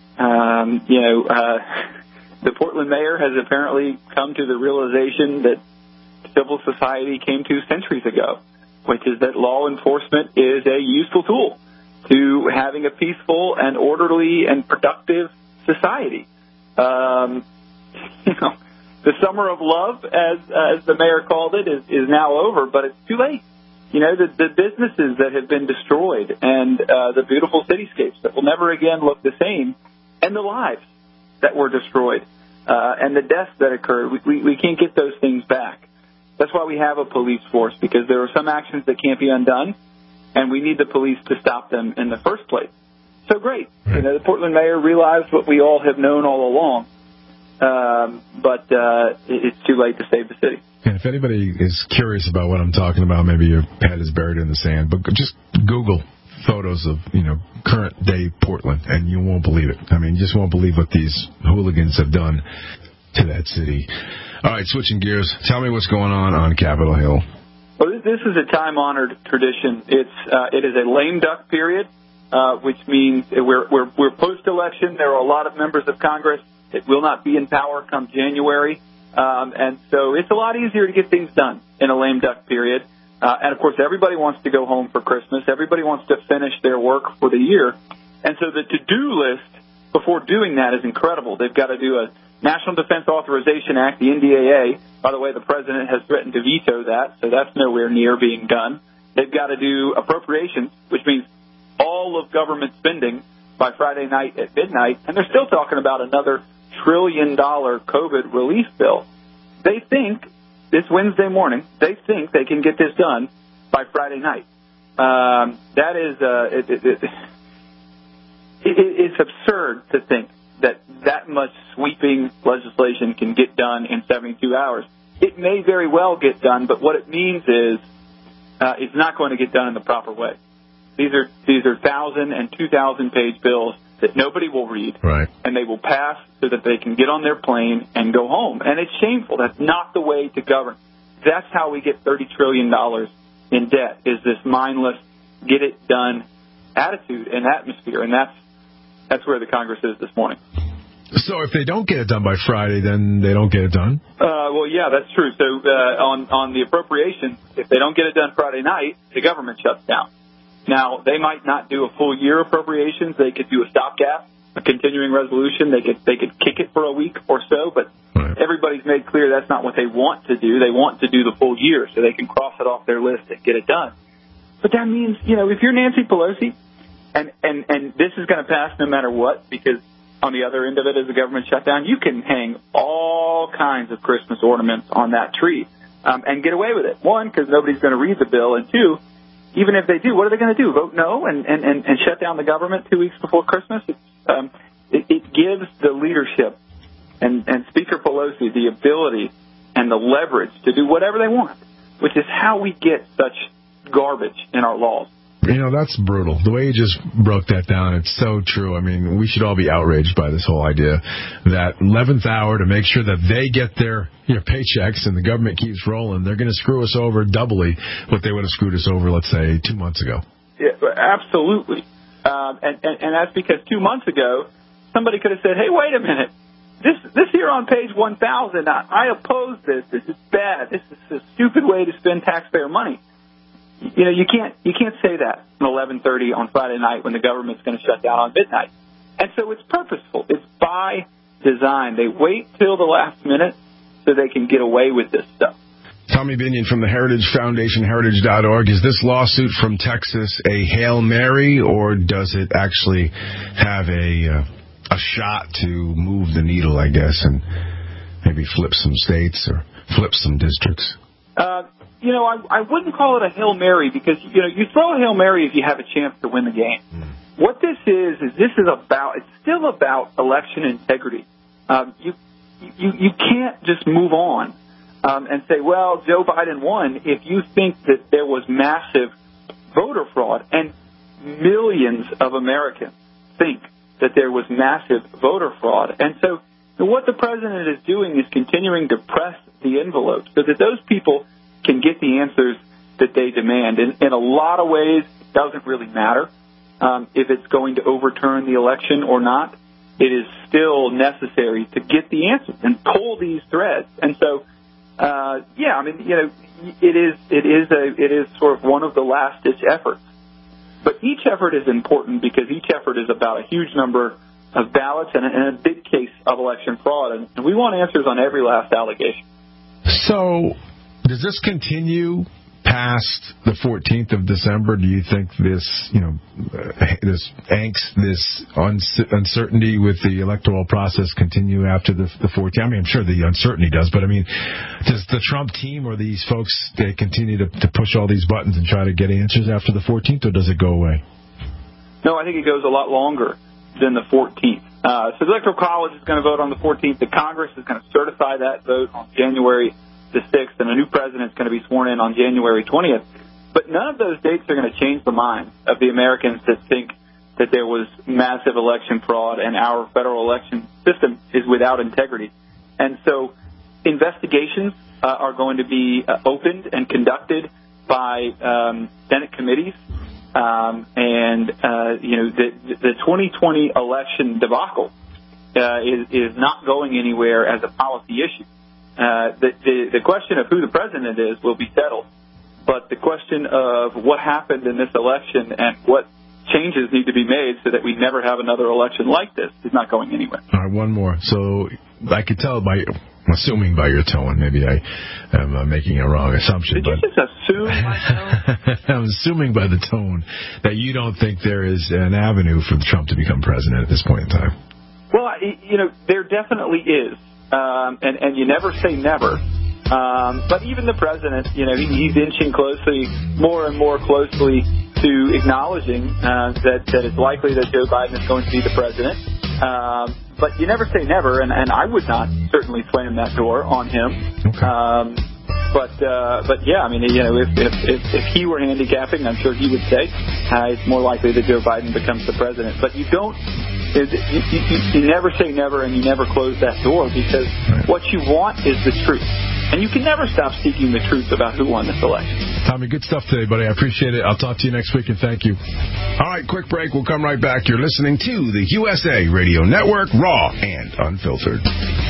Um, you know, uh, the Portland mayor has apparently come to the realization that civil society came to centuries ago, which is that law enforcement is a useful tool to having a peaceful and orderly and productive society. Um, you know, the summer of love, as as the mayor called it, is, is now over, but it's too late. You know, the, the businesses that have been destroyed and uh, the beautiful cityscapes that will never again look the same, and the lives that were destroyed, uh, and the deaths that occurred, we, we, we can't get those things back. That's why we have a police force, because there are some actions that can't be undone, and we need the police to stop them in the first place. So great. You know, the Portland mayor realized what we all have known all along, um, but uh, it's too late to save the city. And if anybody is curious about what I'm talking about, maybe your head is buried in the sand, but just Google photos of, you know, current day Portland, and you won't believe it. I mean, you just won't believe what these hooligans have done to that city. All right, switching gears. Tell me what's going on on Capitol Hill. Well, this is a time-honored tradition. It's uh, it is a lame duck period, uh, which means we're we're, we're post-election. There are a lot of members of Congress that will not be in power come January, um, and so it's a lot easier to get things done in a lame duck period. Uh, and of course, everybody wants to go home for Christmas. Everybody wants to finish their work for the year, and so the to-do list before doing that is incredible. They've got to do a National Defense Authorization Act, the N D A A. By the way, the president has threatened to veto that, so that's nowhere near being done. They've got to do appropriations, which means all of government spending by Friday night at midnight, and they're still talking about another trillion dollar COVID relief bill. They think this Wednesday morning, they think they can get this done by Friday night. Um, that is, uh, it, it, it, it, it's absurd to think that that much sweeping legislation can get done in seventy-two hours. It may very well get done, but what it means is uh, it's not going to get done in the proper way. These are these are thousand and two thousand page bills that nobody will read, right? And they will pass so that they can get on their plane and go home. And it's shameful. That's not the way to govern. That's how we get thirty trillion dollars in debt. Is this mindless, get it done attitude and atmosphere, and that's that's where the Congress is this morning. So if they don't get it done by Friday, then they don't get it done? Uh, well, yeah, that's true. So uh, on, on the appropriations, if they don't get it done Friday night, the government shuts down. Now, they might not do a full year appropriations. They could do a stopgap, a continuing resolution. They could they could kick it for a week or so, but right. Everybody's made clear that's not what they want to do. They want to do the full year so they can cross it off their list and get it done. But that means, you know, if you're Nancy Pelosi, and, and, and this is going to pass no matter what, because on the other end of it is a government shutdown, you can hang all kinds of Christmas ornaments on that tree um, and get away with it. One, because nobody's going to read the bill, and two, even if they do, what are they going to do? Vote no and, and, and, and shut down the government two weeks before Christmas? It's, um, it, it gives the leadership and, and Speaker Pelosi the ability and the leverage to do whatever they want, which is how we get such garbage in our laws. You know, that's brutal. The way you just broke that down, it's so true. I mean, we should all be outraged by this whole idea that eleventh hour to make sure that they get their you know, paychecks and the government keeps rolling, they're going to screw us over doubly what they would have screwed us over, let's say, two months ago. Yeah, absolutely. Um, and, and, and that's because two months ago, somebody could have said, hey, wait a minute. This this here on page one thousand, I, I oppose this. This is bad. This is a stupid way to spend taxpayer money. You know, you can't you can't say that at eleven thirty on Friday night when the government's going to shut down on midnight. And so it's purposeful. It's by design. They wait till the last minute so they can get away with this stuff. Tommy Binion from the Heritage Foundation, heritage dot org. Is this lawsuit from Texas a Hail Mary, or does it actually have a uh, a shot to move the needle, I guess, and maybe flip some states or flip some districts? Uh You know, I, I wouldn't call it a Hail Mary because, you know, you throw a Hail Mary if you have a chance to win the game. Mm. What this is, is this is about, it's still about election integrity. Um, you, you, you can't just move on um, and say, well, Joe Biden won if you think that there was massive voter fraud. And millions of Americans think that there was massive voter fraud. And so what the president is doing is continuing to press the envelope so that those people can get the answers that they demand. In, in a lot of ways, it doesn't really matter um, if it's going to overturn the election or not. It is still necessary to get the answers and pull these threads. And so, uh, yeah, I mean, you know, it is it is a it is sort of one of the last ditch efforts. But each effort is important because each effort is about a huge number of ballots and a, and a big case of election fraud, and, and we want answers on every last allegation. So, does this continue past the fourteenth of December? Do you think this, you know, this angst, this uncertainty with the electoral process continue after the, the fourteenth? I mean, I'm sure the uncertainty does, but I mean, does the Trump team or these folks, they continue to, to push all these buttons and try to get answers after the fourteenth, or does it go away? No, I think it goes a lot longer than the fourteenth. Uh, so the Electoral College is going to vote on the fourteenth. The Congress is going to certify that vote on January the sixth, and a new president is going to be sworn in on January twentieth. But none of those dates are going to change the minds of the Americans that think that there was massive election fraud and our federal election system is without integrity. And so investigations uh, are going to be uh, opened and conducted by um, Senate committees. Um, and, uh, you know, the, the twenty twenty election debacle uh, is, is not going anywhere as a policy issue. Uh, the, the, the question of who the president is will be settled. But the question of what happened in this election and what changes need to be made so that we never have another election like this is not going anywhere. All right, one more. So I could tell by, assuming by your tone, maybe I am uh, making a wrong assumption. Did but you just assume my tone? I'm assuming by the tone that you don't think there is an avenue for Trump to become president at this point in time. Well, you know, there definitely is. Um, and, and you never say never. Um, but even the president, you know, he, he's inching closely, more and more closely to acknowledging uh, that, that it's likely that Joe Biden is going to be the president. Um, but you never say never, and, and I would not certainly slam that door on him. Okay. Um, but, uh, but yeah, I mean, you know, if, if, if, if he were handicapping, I'm sure he would say uh, it's more likely that Joe Biden becomes the president. But you don't, you, you, you never say never, and you never close that door, because what you want is the truth. And you can never stop seeking the truth about who won this election. Tommy, good stuff today, buddy. I appreciate it. I'll talk to you next week, and thank you. All right, quick break. We'll come right back. You're listening to the U S A Radio Network, raw and unfiltered.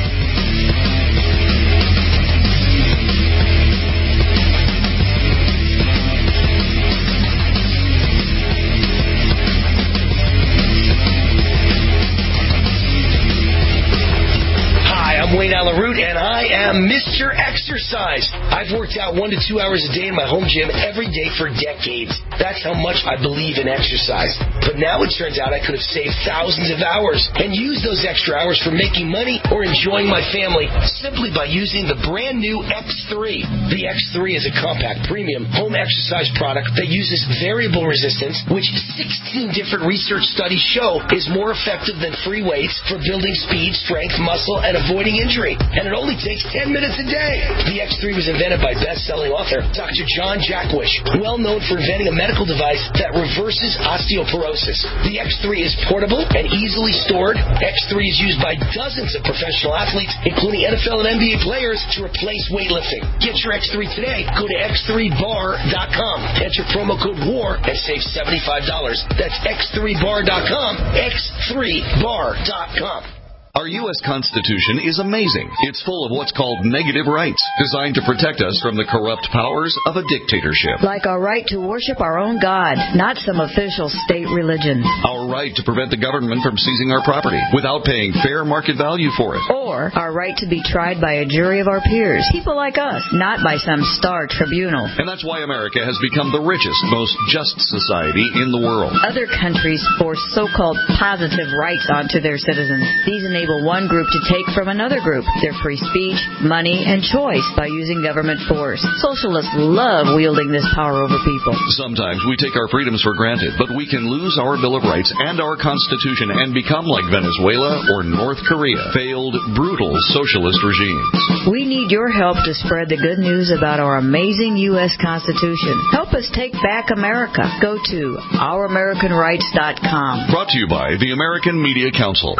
Wayne Allen Root, and I am Mister Exercise. I've worked out one to two hours a day in my home gym every day for decades. That's how much I believe in exercise. But now it turns out I could have saved thousands of hours and used those extra hours for making money or enjoying my family simply by using the brand new X three. The X three is a compact, premium home exercise product that uses variable resistance, which sixteen different research studies show is more effective than free weights for building speed, strength, muscle, and avoiding injury. And it only takes ten minutes a day. The X three was invented by best-selling author Doctor John Jackwish, well known for inventing a medical device that reverses osteoporosis. The X three is portable and easily stored. X three is used by dozens of professional athletes, including N F L and N B A players, to replace weightlifting. Get your X three today. Go to X three bar dot com. Enter promo code WAR and save seventy-five dollars. That's X three bar dot com. X three bar dot com. Our U S Constitution is amazing. It's full of what's called negative rights, designed to protect us from the corrupt powers of a dictatorship. Like our right to worship our own God, not some official state religion. Our right to prevent the government from seizing our property without paying fair market value for it. Or our right to be tried by a jury of our peers, people like us, not by some star tribunal. And that's why America has become the richest, most just society in the world. Other countries force so-called positive rights onto their citizens. These enable one group to take from another group their free speech, money, and choice by using government force. Socialists love wielding this power over people. Sometimes we take our freedoms for granted, but we can lose our Bill of Rights and our Constitution and become like Venezuela or North Korea, failed, brutal socialist regimes. We need your help to spread the good news about our amazing U S Constitution. Help us take back America. Go to our american rights dot com. Brought to you by the American Media Council.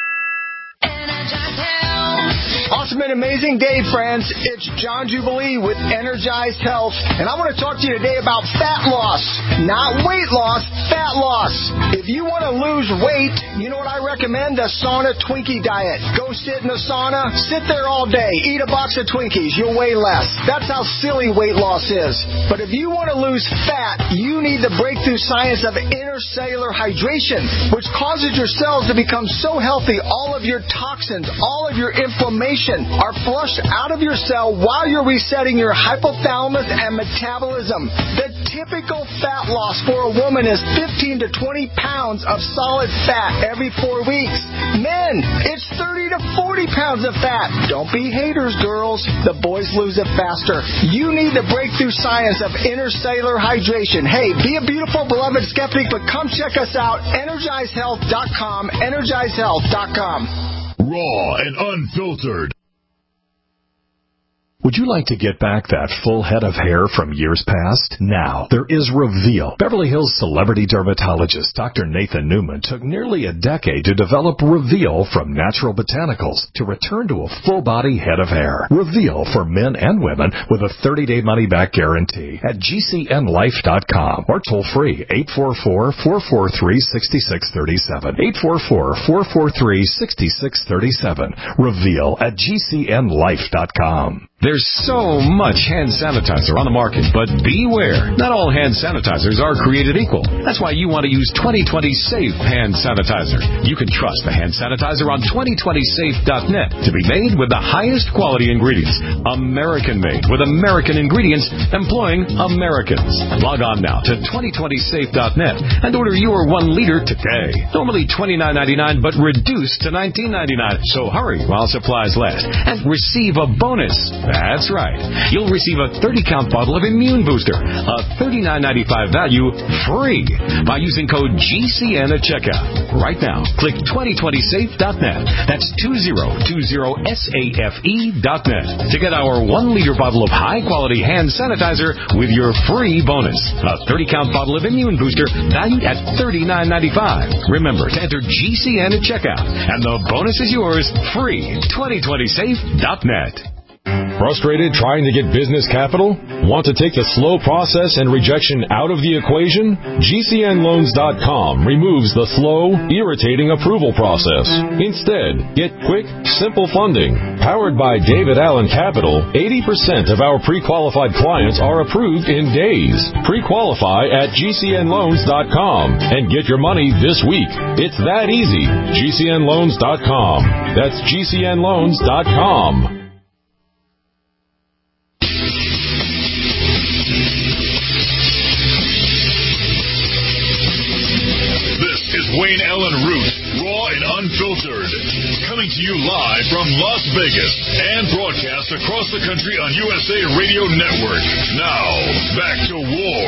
Awesome and amazing day, friends. It's John Jubilee with Energized Health, and I want to talk to you today about fat loss. Not weight loss, fat loss. If you want to lose weight, you know what I recommend? The Sauna Twinkie diet. Go sit in the sauna, sit there all day, eat a box of Twinkies, you'll weigh less. That's how silly weight loss is. But if you want to lose fat, you need the breakthrough science of intercellular hydration, which causes your cells to become so healthy, all of your toxins, all of your inflammation are flushed out of your cell while you're resetting your hypothalamus and metabolism. The typical fat loss for a woman is fifteen to twenty pounds of solid fat every four weeks. Men, it's thirty to forty pounds of fat. Don't be haters, girls. The boys lose it faster. You need the breakthrough science of intercellular hydration. Hey, be a beautiful, beloved skeptic, but come check us out. energize health dot com. energize health dot com. Raw and unfiltered. Would you like to get back that full head of hair from years past? Now, there is Reveal. Beverly Hills celebrity dermatologist Doctor Nathan Newman took nearly a decade to develop Reveal from natural botanicals to return to a full-body head of hair. Reveal for men and women with a thirty-day money-back guarantee at G C N life dot com or toll-free eight four four, four four three, six six three seven. eight four four, four four three, six six three seven. Reveal at G C N life dot com. There's so much hand sanitizer on the market, but beware. Not all hand sanitizers are created equal. That's why you want to use twenty twenty Safe Hand Sanitizer. You can trust the hand sanitizer on twenty twenty safe dot net to be made with the highest quality ingredients. American-made with American ingredients employing Americans. Log on now to twenty twenty safe dot net and order your one liter today. Normally twenty-nine ninety-nine, but reduced to nineteen ninety-nine. So hurry while supplies last and receive a bonus. That's right. You'll receive a thirty count bottle of Immune Booster, a thirty-nine ninety-five value, free by using code G C N at checkout. Right now, click twenty twenty safe dot net. That's two zero two zero safe dot net to get our one liter bottle of high-quality hand sanitizer with your free bonus. A thirty count bottle of Immune Booster valued at thirty-nine ninety-five. Remember to enter G C N at checkout, and the bonus is yours free. twenty twenty safe dot net. Frustrated trying to get business capital? Want to take the slow process and rejection out of the equation? G C N loans dot com removes the slow, irritating approval process. Instead, get quick, simple funding. Powered by David Allen Capital, eighty percent of our pre-qualified clients are approved in days. Pre-qualify at G C N loans dot com and get your money this week. It's that easy. G C N loans dot com. That's G C N loans dot com. Wayne Allen Root, raw and unfiltered. Coming to you live from Las Vegas and broadcast across the country on U S A Radio Network. Now, back to war.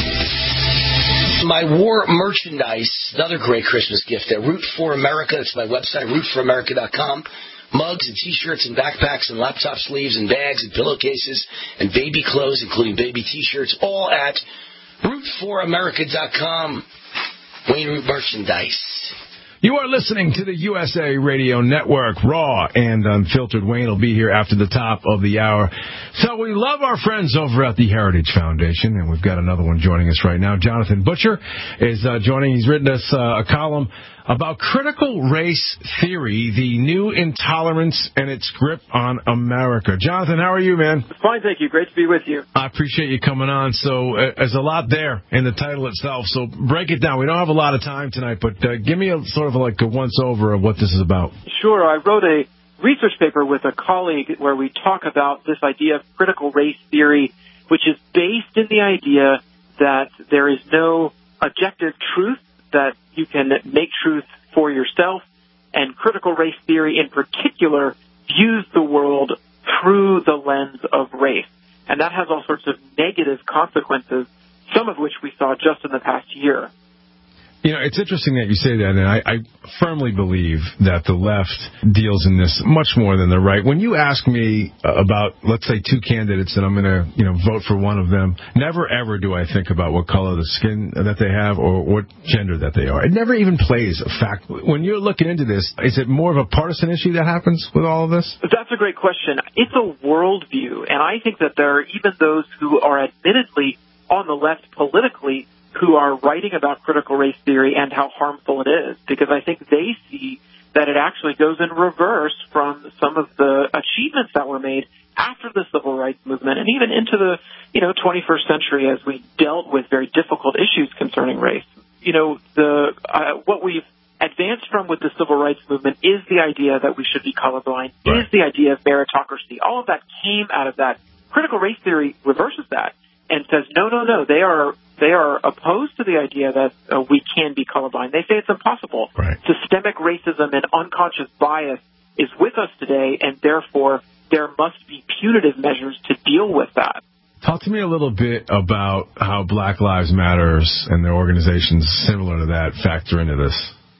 My war merchandise, another great Christmas gift at Root for America. It's my website, root for america dot com. Mugs and T-shirts and backpacks and laptop sleeves and bags and pillowcases and baby clothes, including baby T-shirts, all at root for america dot com. Wayne Root merchandise. You are listening to the U S A Radio Network, raw and unfiltered. Wayne will be here after the top of the hour. So we love our friends over at the Heritage Foundation, and we've got another one joining us right now. Jonathan Butcher is uh, joining. He's written us uh, a column about critical race theory, the new intolerance and its grip on America. Jonathan, how are you, man? Fine, thank you. Great to be with you. I appreciate you coming on. So uh, there's a lot there in the title itself, so break it down. We don't have a lot of time tonight, but uh, give me a sort of like a once-over of what this is about. Sure. I wrote a research paper with a colleague where we talk about this idea of critical race theory, which is based in the idea that there is no objective truth, that you can make truth for yourself, and critical race theory in particular views the world through the lens of race. And that has all sorts of negative consequences, some of which we saw just in the past year. You know, it's interesting that you say that, and I, I firmly believe that the left deals in this much more than the right. When you ask me about, let's say, two candidates that I'm going to, you know, vote for one of them, never ever do I think about what color the skin that they have or what gender that they are. It never even plays a fact. When you're looking into this, is it more of a partisan issue that happens with all of this? That's a great question. It's a worldview, and I think that there are even those who are admittedly on the left politically who are writing about critical race theory and how harmful it is, because I think they see that it actually goes in reverse from some of the achievements that were made after the civil rights movement and even into the, you know, twenty-first century as we dealt with very difficult issues concerning race. You know, the uh, what we've advanced from with the civil rights movement is the idea that we should be colorblind, right. Is the idea of meritocracy. All of that came out of that. Critical race theory reverses that and says, no, no, no, they are they are opposed to the idea that uh, we can be colorblind. They say it's impossible. Right. Systemic racism and unconscious bias is with us today, and therefore there must be punitive measures to deal with that. Talk to me a little bit about how Black Lives Matter and their organizations similar to that factor into this. Well,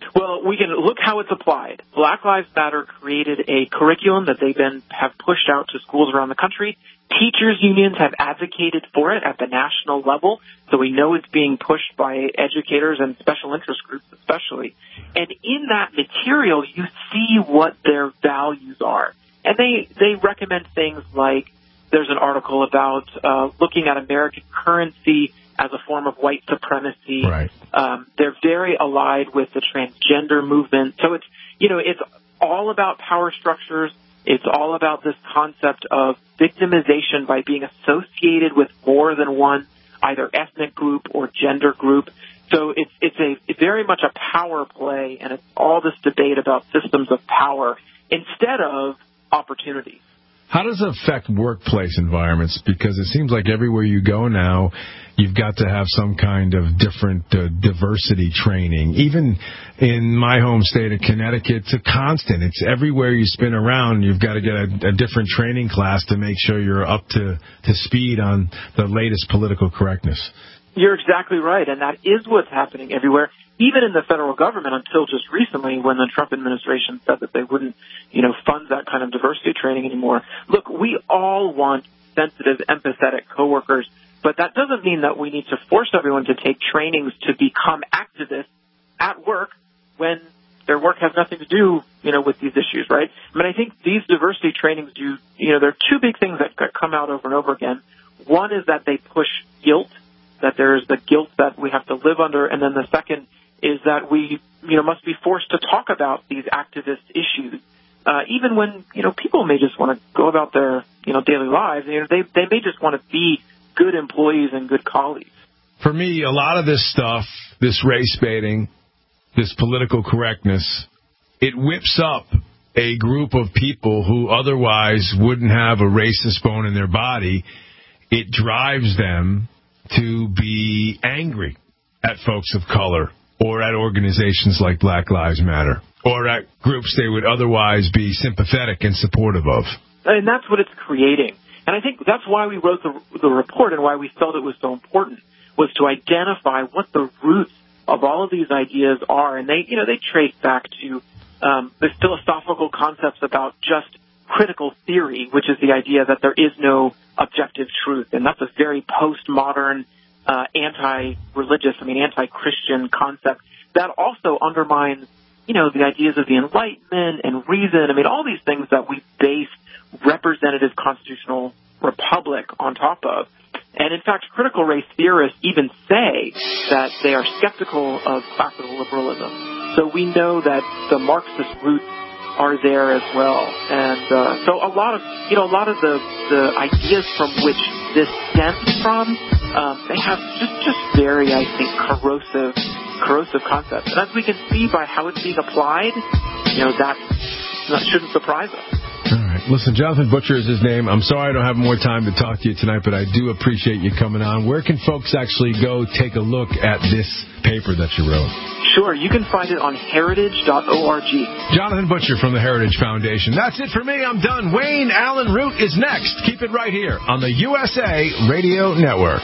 we can look how it's applied. Black Lives Matter created a curriculum that they then have pushed out to schools around the country. Teachers' unions have advocated for it at the national level, so we know it's being pushed by educators and special interest groups especially. And in that material, you see what their values are. And they, they recommend things like, there's an article about uh, looking at American currency as a form of white supremacy. Right. Um, they're very allied with the transgender movement. So it's, you know, it's all about power structures. It's all about this concept of victimization by being associated with more than one, either ethnic group or gender group. So it's, it's a it's very much a power play, and it's all this debate about systems of power instead of opportunities. How does it affect workplace environments? Because it seems like everywhere you go now, you've got to have some kind of different uh, diversity training. Even in my home state of Connecticut, it's a constant. It's everywhere you spin around, you've got to get a, a different training class to make sure you're up to, to speed on the latest political correctness. You're exactly right, and that is what's happening everywhere, even in the federal government until just recently when the Trump administration said that they wouldn't, you know, fund that kind of diversity training anymore. Look, we all want sensitive, empathetic coworkers, but that doesn't mean that we need to force everyone to take trainings to become activists at work when their work has nothing to do, you know, with these issues, right? I mean, I think these diversity trainings do, you know, there are two big things that come out over and over again. One is that they push guilt, that there is the guilt that we have to live under, and then the second is that we, you know, must be forced to talk about these activist issues, uh, even when, you know, people may just want to go about their, you know, daily lives. You know, they they may just want to be good employees and good colleagues. For me, a lot of this stuff, this race baiting, this political correctness, it whips up a group of people who otherwise wouldn't have a racist bone in their body. It drives them to be angry at folks of color or at organizations like Black Lives Matter or at groups they would otherwise be sympathetic and supportive of. And that's what it's creating. And I think that's why we wrote the, the report and why we felt it was so important, was to identify what the roots of all of these ideas are. And they, you know, they trace back to um, the philosophical concepts about just critical theory, which is the idea that there is no objective truth. And that's a very postmodern, uh, anti-religious, I mean, anti-Christian concept that also undermines, you know, the ideas of the Enlightenment and reason. I mean, all these things that we base representative constitutional republic on top of. And in fact, critical race theorists even say that they are skeptical of classical liberalism. So we know that the Marxist roots are there as well. And uh, so a lot of, you know, a lot of the, the ideas from which this stems from, um, they have just, just very, I think, corrosive, corrosive concepts. And as we can see by how it's being applied, you know, that, that shouldn't surprise us. All right. Listen, Jonathan Butcher is his name. I'm sorry I don't have more time to talk to you tonight, but I do appreciate you coming on. Where can folks actually go take a look at this paper that you wrote? Sure. You can find it on heritage dot org. Jonathan Butcher from the Heritage Foundation. That's it for me. I'm done. Wayne Allen Root is next. Keep it right here on the U S A Radio Network.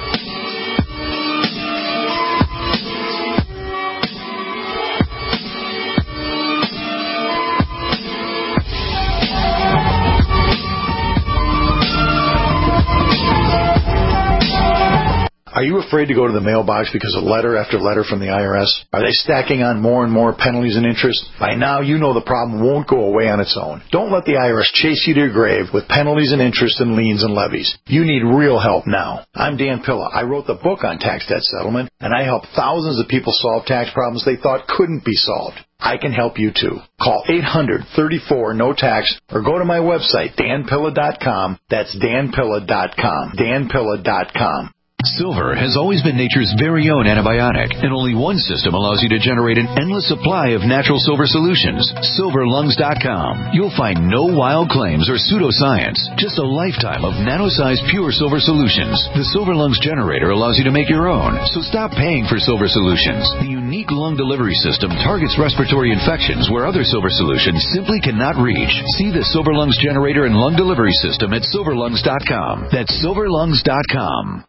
Are you afraid to go to the mailbox because of letter after letter from the I R S? Are they stacking on more and more penalties and interest? By now, you know the problem won't go away on its own. Don't let the I R S chase you to your grave with penalties and interest and liens and levies. You need real help now. I'm Dan Pilla. I wrote the book on tax debt settlement, and I help thousands of people solve tax problems they thought couldn't be solved. I can help you too. Call eight hundred, thirty-four, no tax or go to my website, dan pilla dot com. That's dan pilla dot com. dan pilla dot com. Silver has always been nature's very own antibiotic, and only one system allows you to generate an endless supply of natural silver solutions. silver lungs dot com. You'll find no wild claims or pseudoscience, just a lifetime of nano-sized pure silver solutions. The Silver Lungs generator allows you to make your own, so stop paying for silver solutions. The unique lung delivery system targets respiratory infections where other silver solutions simply cannot reach. See the Silver Lungs generator and lung delivery system at silver lungs dot com. That's silver lungs dot com.